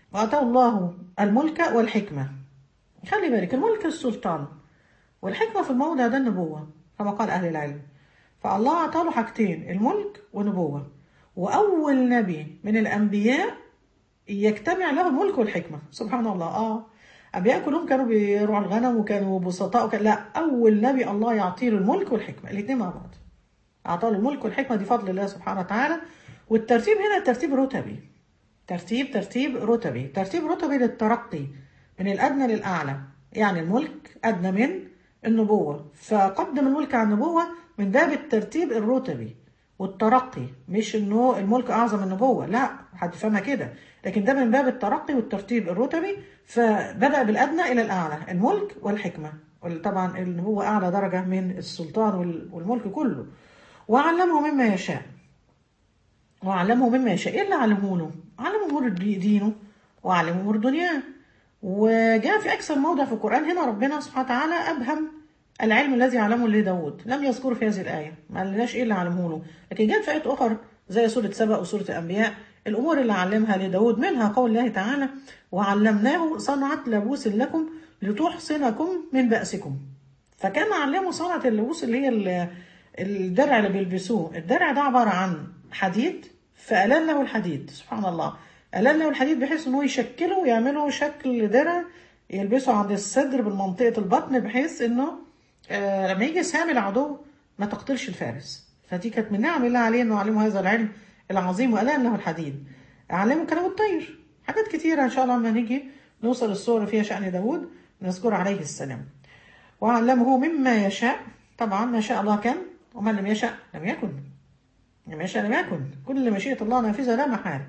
وآتاه الله الملك والحكمة. خلي بالك، الملك السلطان، والحكمة في الموضع ده النبوة كما قال أهل العلم. فالله أعطاه له حاجتين، الملك ونبوة. وأول نبي من الأنبياء يجتمع له الملك والحكمة، سبحان الله. أنبياء كلهم كانوا بيرعوا الغنم وكانوا بسطاء لا، أول نبي الله يعطيه له الملك والحكمة الاثنين مع بعض. أعطاه الملك والحكمة، دي فضل الله سبحانه وتعالى. والترتيب هنا ترتيب رتبي، ترتيب رتبي، ترتيب رتبي للترقي من الأدنى للأعلى. يعني الملك أدنى من النبوة، فقدم الملك على النبوة من باب الترتيب الرتبي والترقي. مش إنه الملك أعظم من النبوة، لا، حد فهمها كده، لكن ده من باب الترقي والترتيب الرتبي. فبدأ بالأدنى إلى الأعلى، الملك والحكمة. طبعا النبوة أعلى درجة من السلطان والملك كله. وعلمه مما يشاء، وعلمه مما يشاء. ايه اللي علمه له؟ علمه امور دينه، وعلمه امور دنياه. وجاء في اكثر موضع في القران هنا ربنا سبحانه وتعالى ابهم العلم الذي علمه لداود، لم يذكره في هذه الايه، ما قالناش ايه اللي علمه له. لكن جاء في ايات اخرى زي سوره سبأ وسوره الانبياء الامور اللي علمها لداود، منها قول الله تعالى: وعلمناه صنعة لبوس لكم لتحصنكم من بأسكم. فكان علمه صنعة اللبوس اللي هي الدرع اللي بيلبسوه. الدرع ده عبارة عن حديد، فألان له الحديد، سبحان الله، ألان له الحديد بحيث انه يشكله ويعمله شكل درع يلبسه عند الصدر بالمنطقة البطن، بحيث انه لما يجي سهام العدو ما تقتلش الفارس. فدي كانت من نعم الله عليه انه علمه هذا العلم العظيم، وألان له الحديد. علمه كلام الطير، حاجات كتيرة ان شاء الله لما نيجي نوصل الصورة فيها شأن داود نذكر عليه السلام. وعلمه مما يشاء، طبعا ما شاء الله كان، ومن لم يشاء لم يكن. لم يشاء لم يكن، كل مشيئة الله نافذة لا محال.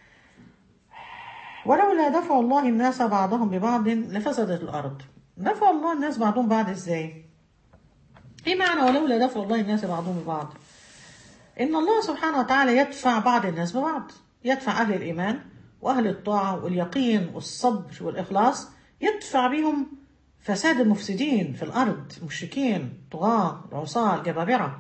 ولولا دفع الله الناس بعضهم ببعض لفسدت الأرض. دفع الله الناس بعضهم بعض ازاي؟ ايه معنى ولولا دفع الله الناس بعضهم ببعض؟ إن الله سبحانه وتعالى يدفع بعض الناس ببعض، يدفع أهل الإيمان وأهل الطاعة واليقين والصبر والإخلاص، يدفع بهم فساد المفسدين في الأرض، المشركين، طغاة، العصاة، الجبابرة.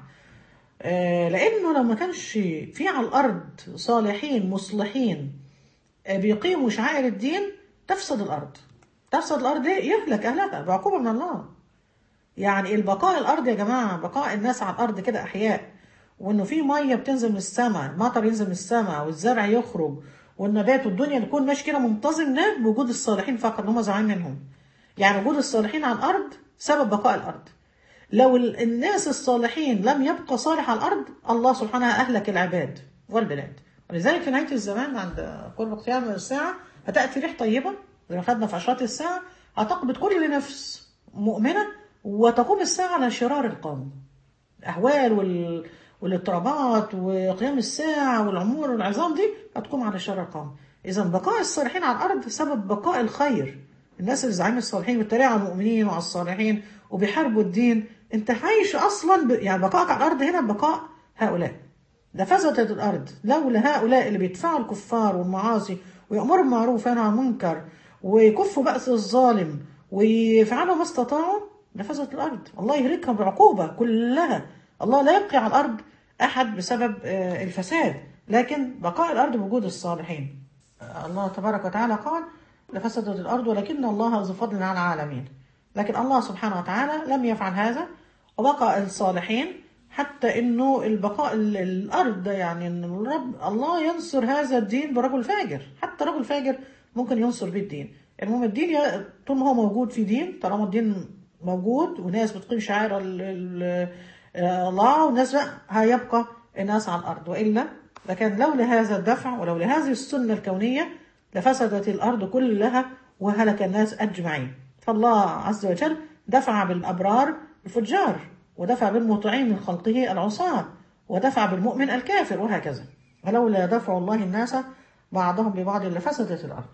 لأنه لو ما كانش في على الأرض صالحين مصلحين بيقيموا شعائر الدين تفسد الأرض. تفسد الأرض ليه؟ يهلك أهلها بعقوبة من الله. يعني البقاء الأرض يا جماعة، بقاء الناس على الأرض كده أحياء، وإنه في مية بتنزل من السماء، مطر ينزل من السماء، والزرع يخرج والنبات والدنيا تكون ماشي كده منتظم، ده بوجود الصالحين فقط اللي هم زعلانين منهم. يعني وجود الصالحين على الأرض سبب بقاء الأرض. لو الناس الصالحين لم يبقى صالح على الأرض، الله سبحانه أهلك العباد والبلاد. ولذلك في نهاية الزمان عند قرب قيام الساعة هتأتي ريح طيبة زي ما خدنا في عشرات الساعة، هتقبض كل نفس مؤمنة، وتقوم الساعة على شرار القوم. الأهوال والاضطرابات وقيام الساعة والأمور والعظام دي هتقوم على شرار القوم. إذا بقاء الصالحين على الأرض سبب بقاء الخير. الناس اللي زعيم الصالحين بيتريقوا على المؤمنين وعلى الصالحين وبيحاربوا الدين، انت عايش اصلا يعني بقائك على الارض هنا بقاء هؤلاء. لفسدت الارض لولا هؤلاء اللي بيدفعوا الكفار والمعاصي ويأمروا بالمعروف وينهوا عن المنكر ويكفوا بأس الظالم ويفعلوا ما استطاعوا، لفسدت الارض. الله يهلكهم بعقوبة كلها. الله لا يبقي على الارض احد بسبب الفساد، لكن بقاء الارض بوجود الصالحين. الله تبارك وتعالى قال: لفسدت الأرض ولكن الله ذو فضل على العالمين. لكن الله سبحانه وتعالى لم يفعل هذا، وبقى الصالحين. حتى انه البقاء الارض يعني ان الرب الله ينصر هذا الدين برجل فاجر، حتى رجل فاجر ممكن ينصر بيه الدين. المهم الدين طول ما هو موجود في دين، طالما الدين موجود وناس بتقيم شعائر الله وناس بقى، هيبقى الناس على الارض. والا لكن لولا هذا الدفع ولولا هذه السنه الكونيه لفسدت الارض كلها وهلك الناس اجمعين. فالله عز وجل دفع بالابرار الفجار، ودفع بالمطيعين من خلقه العصاة، ودفع بالمؤمن الكافر، وهكذا. ولولا دفع الله الناس بعضهم ببعض لفسدت الأرض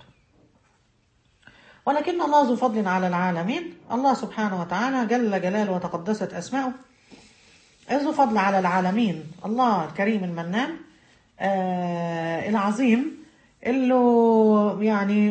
ولكن الله ذو فضل على العالمين. الله سبحانه وتعالى جل جلاله وتقدست أسماؤه ذو فضل على العالمين. الله الكريم المنان العظيم، اللي يعني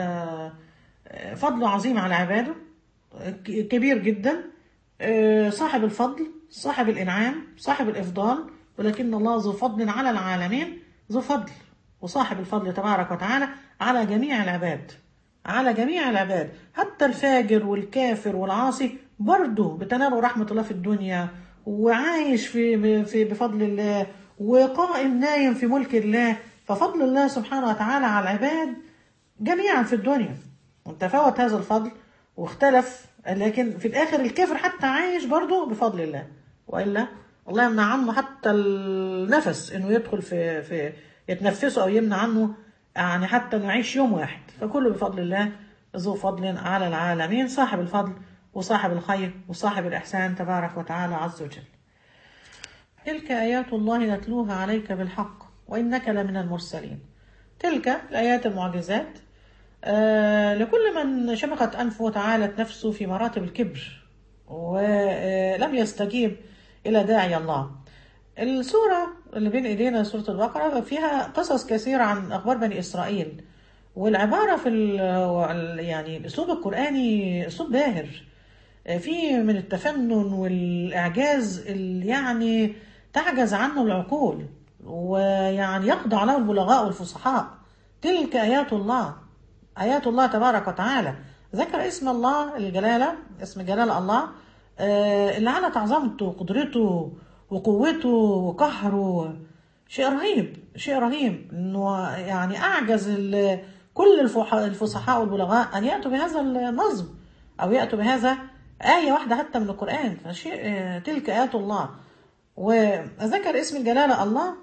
فضله عظيم على عباده، كبير جدا، صاحب الفضل، صاحب الإنعام، صاحب الإفضال. ولكن الله ذو فضل على العالمين، ذو فضل وصاحب الفضل تبارك وتعالى على جميع العباد، على جميع العباد، حتى الفاجر والكافر والعاصي برضه بتنال رحمة الله في الدنيا، وعايش في بفضل الله، وقائم نايم في ملك الله. ففضل الله سبحانه وتعالى على العباد جميعا في الدنيا، وتفاوت هذا الفضل واختلف، لكن في الآخر الكافر حتى عايش برضه بفضل الله. وإلا الله يمنع عنه حتى النفس، إنه يدخل في يتنفسه، أو يمنع عنه يعني حتى إنه يعيش يوم واحد. فكله بفضل الله، ذو فضل على العالمين، صاحب الفضل وصاحب الخير وصاحب الإحسان تبارك وتعالى عز وجل. تلك آيات الله نتلوها عليك بالحق وإنك لمن المرسلين. تلك الآيات المعجزات لكل من شمخت أنفه وتعالت نفسه في مراتب الكبر ولم يستجيب إلى داعي الله. السورة اللي بين إيدينا سورة البقرة فيها قصص كثيرة عن أخبار بني إسرائيل، والعبارة في يعني الأسلوب القرآني أسلوب باهر، فيه من التفنن والإعجاز اللي يعني تعجز عنه العقول، ويعني يخضع له البلغاء والفصحاء. تلك آيات الله، آيات الله تبارك وتعالى. ذكر اسم الله الجلالة، اسم جلال الله اللي علت عظمته وقدرته وقوته وقهره. شيء رهيب، شيء رهيب انه يعني اعجز كل الفصحاء والبلغاء ان ياتوا بهذا النظم، او ياتوا بهذا آية واحدة حتى من القرآن. فشيء تلك آيات الله. وذكر اسم الجلالة الله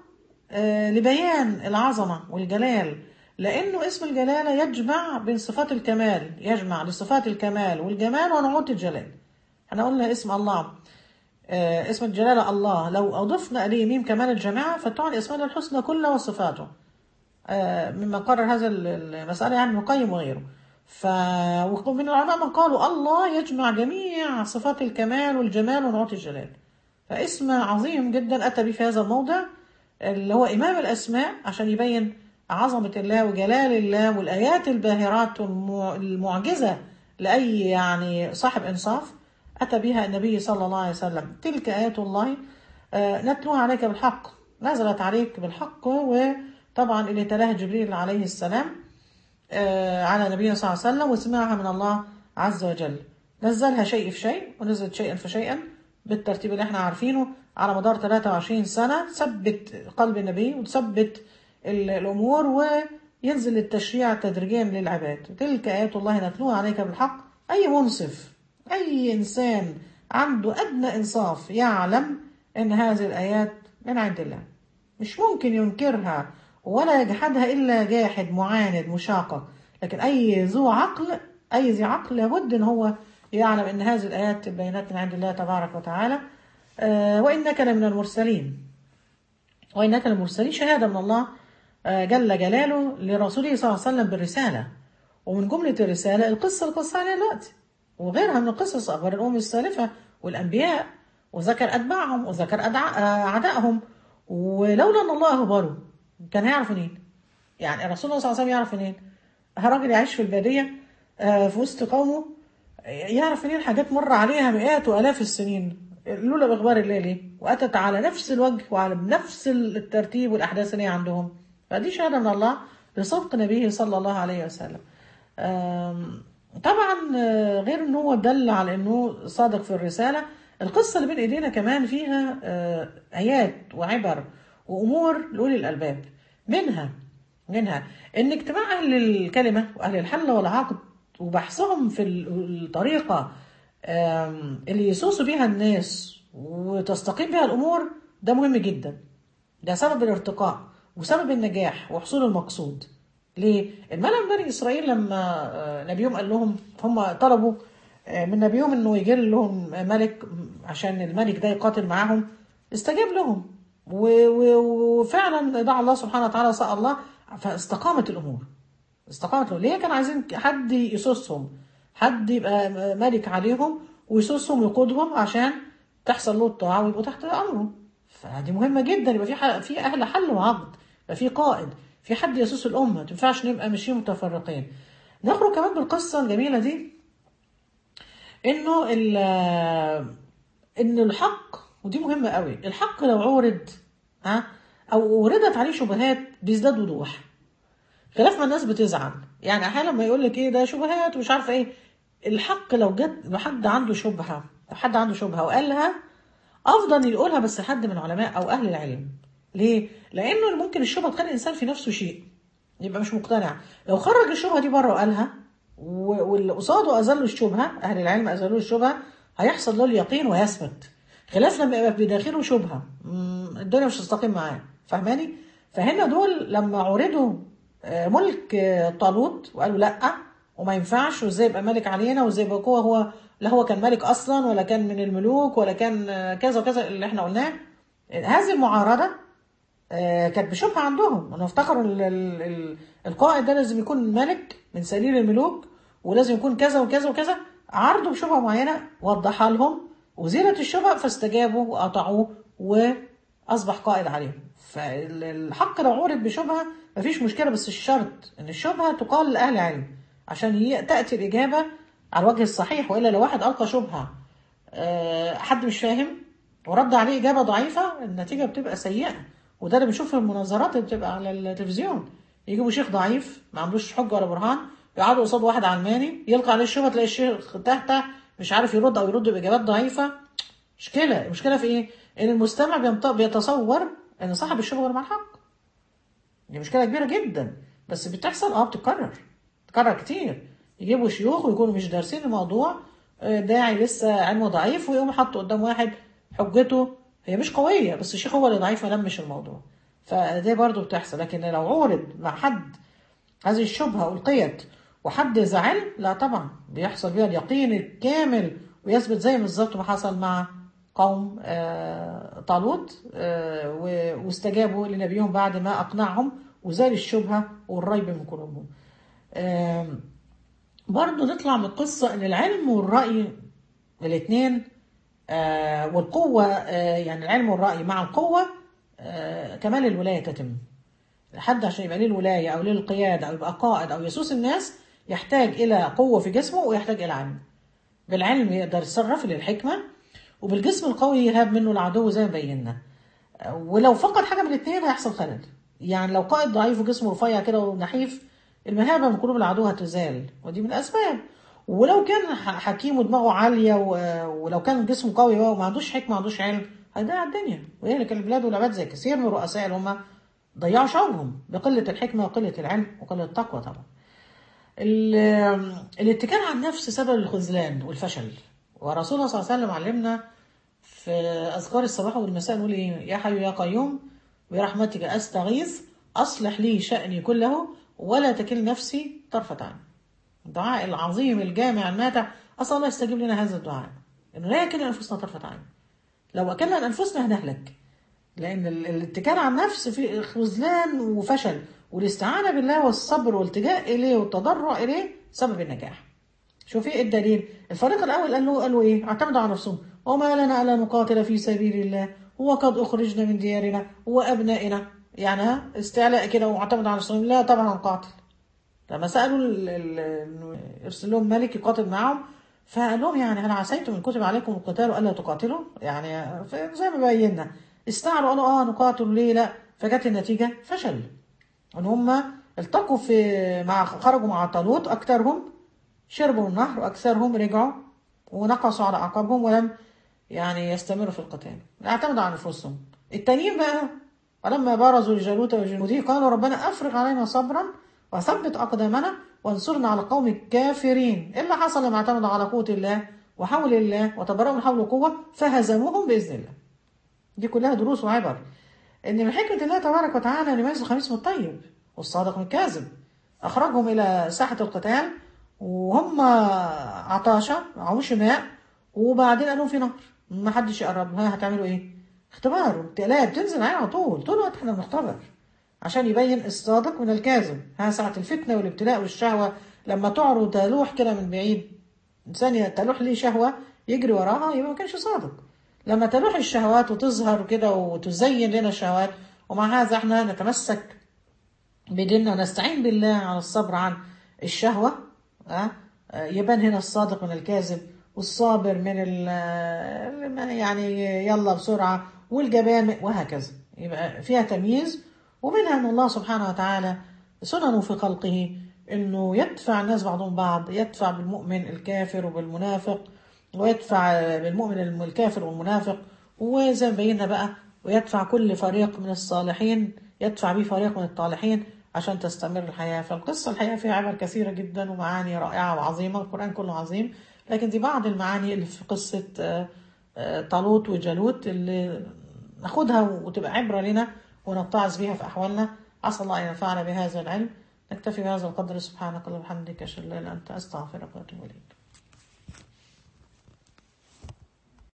لبيان العظمة والجلال، لأنه اسم الجلالة يجمع بين صفات الكمال، يجمع لصفات الكمال والجمال ونعوت الجلال. احنا قلنا اسم الله اسم الجلالة الله، لو أضفنا إليه ميم كمال الجماعة فتعني أسماء الحسنى كلها وصفاته، مما قرر هذا المسألة يعني ابن القيم وغيره. ومن العلماء من قالوا الله يجمع جميع صفات الكمال والجمال ونعوت الجلال. فاسم عظيم جدا أتى به في هذا الموضع اللي هو إمام الأسماء، عشان يبين عظمة الله وجلال الله والآيات الباهرات المعجزة لأي يعني صاحب إنصاف أتى بها النبي صلى الله عليه وسلم. تلك آيات الله نتلوها عليك بالحق، نزلت عليك بالحق. وطبعا اللي تلاها جبريل عليه السلام على نبينا صلى الله عليه وسلم، وسمعها من الله عز وجل. نزلها شيء في شيء، ونزلت شيئا فشيئا بالترتيب اللي احنا عارفينه على مدار 23 سنة، تثبت قلب النبي وتثبت الأمور، وينزل التشريع تدريجيا للعباد. تلك آيات الله نتلوها عليك بالحق. أي منصف، أي إنسان عنده أدنى إنصاف يعلم أن هذه الآيات من عند الله، مش ممكن ينكرها ولا يجحدها إلا جاحد معاند مشاقق. لكن أي ذو عقل، أي ذي عقل لابد أن هو يعلم أن هذه الآيات بينات من عند الله تبارك وتعالى. وإنك لمن المرسلين. وإنك للمرسلين شهادة من الله جل جلاله لرسوله صلى الله عليه وسلم بالرسالة. ومن جملة الرسالة القصة عليها دلوقتي، وغيرها من القصص، أخبار الأمم السالفة والأنبياء، وذكر أتباعهم وذكر أعدائهم. ولولا أن الله أخبره كان هيعرف منين؟ يعني الرسول صلى الله عليه وسلم يعرف منين؟ راجل يعيش في البادية في وسط قومه، يعرف منين حاجات مر عليها مئات وآلاف السنين لولا بإخبار الله ليه؟ وأتت على نفس الوجه وعلى نفس الترتيب والأحداث اللي عندهم. فدي شهادة من الله لصدق نبيه صلى الله عليه وسلم. طبعا غير أنه هو دل على أنه صادق في الرسالة، القصة اللي بين إيدينا كمان فيها آيات وعبر وأمور لأولي الألباب. منها أن اجتماع أهل الكلمة وأهل الحل والعقد وبحثهم في الطريقة اللي يسوسوا بيها الناس وتستقيم بيها الأمور، ده مهم جدا. ده سبب الارتقاء وسبب النجاح وحصول المقصود. ليه؟ الملأ من بني إسرائيل لما نبيهم قال لهم، هم طلبوا من نبيهم انه يجي لهم ملك عشان الملك ده يقاتل معاهم، استجاب لهم وفعلا دعا الله سبحانه وتعالى وسأل الله، فاستقامت الأمور. ليه؟ كانوا عايزين حد يسوسهم، حد يبقى ملك عليهم ويسوسهم ويقودهم عشان تحصل له الطاعة ويبقوا تحت أمره. فدي مهمة جدا، يبقى في أهل حل وعقد، يبقى في قائد، في حد يسوس الأمة. ما تنفعش نبقى ماشيين متفرقين. نخرج كمان بالقصة الجميلة دي ان الحق، ودي مهمة قوي، الحق لو عورض او وردت عليه شبهات بيزداد وضوح، خلاف ما الناس بتزعل. يعني احيانا لما يقول لك ايه ده شبهات ومش عارفه ايه، الحق لو جت لو حد عنده شبهه، لو حد عنده شبهه وقالها، افضل يقولها بس حد من العلماء او اهل العلم. ليه؟ لانه ممكن الشبهه تخلي الانسان في نفسه شيء يبقى مش مقتنع. لو خرج الشبهه دي بره وقالها واللي قصاده ازالوا الشبهه، اهل العلم ازالوا الشبهه، هيحصل له اليقين ويثبت. خلاف لما يبقى بداخله شبهه، الدنيا مش هتستقيم معاه. فاهماني؟ فهنا دول لما عرضوا ملك طالوت وقالوا لا وما ينفعش، وازاي يبقى ملك علينا، وازاي يبقى هو لا هو كان ملك اصلا ولا كان من الملوك ولا كان كذا وكذا اللي احنا قلناه. هذه المعارضه كانت بشبهه عندهم، انا افتكروا القائد ده لازم يكون ملك من سليل الملوك، ولازم يكون كذا وكذا وكذا. عرضوا بشبهه معينه وضحها لهم وزيلت الشبهه، فاستجابوا وقطعوه واصبح قائد عليهم. فالحق لو عورض بشبهه مفيش مشكله، بس الشرط ان الشبهه تقال لاهل علم عشان تاتي الاجابه على الوجه الصحيح. والا لو واحد القى شبهه حد مش فاهم ورد عليه اجابه ضعيفه، النتيجه بتبقى سيئه. وده اللي بنشوف في المناظرات اللي بتبقى على التلفزيون، يجيبوا شيخ ضعيف ما عندوش حجه ولا برهان، يقعدوا قصاد واحد علماني يلقى عليه الشبهه، تلاقي الشيخ تحته مش عارف يرد او يرد باجابات ضعيفه. المشكله في ايه؟ ان المستمع بيتصور ان صاحب الشبهه غير مع الحق. دي مشكله كبيره جدا، بس بتحصل بتتكرر كتير. يجيبوا شيوخ ويكونوا مش دارسين الموضوع، داعي لسه علمه ضعيف، ويقوم حاطه قدام واحد حجته هي مش قويه بس الشيخ هو اللي ضعيف ملمش الموضوع. فده برضو بتحصل. لكن لو عورض مع حد هذه الشبهه القيت وحد زعل، لا طبعا بيحصل بيها اليقين الكامل ويثبت زي بالظبط ما حصل مع قوم طالوت واستجابوا لنبيهم بعد ما أقنعهم وزال الشبهة والريب من قلوبهم. برضو نطلع من القصة أن العلم والرأي الاثنين والقوة، يعني العلم والرأي مع القوة كمال الولاية تتم. حد عشان يبقى ليه الولاية أو ليه القيادة أو يبقى قائد أو يسوس الناس يحتاج إلى قوة في جسمه ويحتاج إلى علم. بالعلم يقدر يتصرف للحكمة، وبالجسم القوي يهاب منه العدو زي ما بينا. ولو فقد حاجة من الاثنين هيحصل خلل. يعني لو قائد ضعيف وجسمه رفيع كده ونحيف، المهابة من قلوب العدو هتزال، ودي من الأسباب. ولو كان حكيم ودماغه عالية ولو كان جسمه قوي وما عندوش حكمة ما عندوش علم، هيضيع الدنيا ويهلك البلاد والعباد زي كثير من الرؤساء اللي هم ضيعوا شعوبهم بقلة الحكمة وقلة العلم وقلة التقوى. طبعا الاتكال على النفس سبب الخذلان والفشل. ورسولنا صلى الله عليه وسلم علمنا في أذكار الصباح والمساء نقول إيه؟ يا حي يا قيوم برحمتك أستغيث أصلح لي شأني كله ولا تكل نفسي طرفة عين. الدعاء العظيم الجامع الماتع، أسأل الله يستجيب لنا هذا الدعاء، إنه لا يكلنا أنفسنا طرفة عين. لو أكلنا أنفسنا هنهلك، لأن الاتكال على النفس في خذلان وفشل، والاستعانة بالله والصبر والالتجاء إليه والتضرع إليه سبب النجاح. شوفي ايه الدليل؟ الفريق الأول قالوا إيه؟ اعتمدوا على نفسهم، وما لنا ألا نقاتل في سبيل الله وقد أخرجنا من ديارنا وأبنائنا. يعني استعلاء كده واعتمدوا على نفسهم، لا طبعا هنقاتل. لما سألوا يرسل لهم ملك يقاتل معهم، فقال لهم يعني هل عسيتم إن كتب عليكم القتال ألا تقاتلوا؟ يعني زي ما بينا استعلوا قالوا نقاتل ليه لا، فجت النتيجة فشل. ان هم التقوا خرجوا مع طالوت، اكثرهم شربوا النهر واكثرهم رجعوا ونقصوا على اعقابهم ولم يعني يستمروا في القتال، اعتمدوا على نفوسهم. التانيين بقى ولما برزوا لجالوت وجنوده قالوا ربنا افرغ علينا صبرا وثبت اقدامنا وانصرنا على القوم الكافرين. ايه اللي حصل لما اعتمدوا على قوة الله وحول الله وتبرأوا من حول القوة فهزموهم باذن الله. دي كلها دروس وعبر ان من حكمة الله تبارك وتعالى ان يميز الخبيث من الطيب والصادق من الكاذب. اخرجهم الى ساحة القتال وهم عطاشة معهمش ماء، وبعدين قالوا في نهر ما حدش يقرب، هتعملوا ايه؟ اختبار وابتلاء بتنزل علينا على طول الوقت احنا بنختبر عشان يبين الصادق من الكاذب. ساعة الفتنة والابتلاء والشهوة لما تعرض تلوح كده من بعيد، انسان تلوح ليه شهوة يجري وراها يبقى ما كانش صادق. لما تلوح الشهوات وتظهر كده وتزين لنا الشهوات، ومع هذا احنا نتمسك بديننا ونستعين بالله على الصبر عن الشهوة، يبان هنا الصادق من الكاذب والصابر من يعني يلا بسرعة والجبان وهكذا. يبقى فيها تمييز. ومنها أن الله سبحانه وتعالى سننه في خلقه أنه يدفع الناس بعضهم بعض، يدفع بالمؤمن الكافر وبالمنافق، ويدفع بالمؤمن الكافر والمنافق، وزي ما بينا بقى، ويدفع كل فريق من الصالحين، يدفع به فريق من الطالحين عشان تستمر الحياة. فالقصة الحقيقة فيها عبر كثيرة جدا ومعاني رائعة وعظيمة، القرآن كله عظيم، لكن دي بعض المعاني اللي في قصة طالوت وجالوت اللي ناخدها وتبقى عبرة لنا ونتعظ بها في أحوالنا. عسى الله أن ينفعنا بهذا العلم. نكتفي بهذا القدر. سبحانك اللهم وبحمدك، أشهد أن لا إله إلا أنت، أستغفرك وأتوب إليك.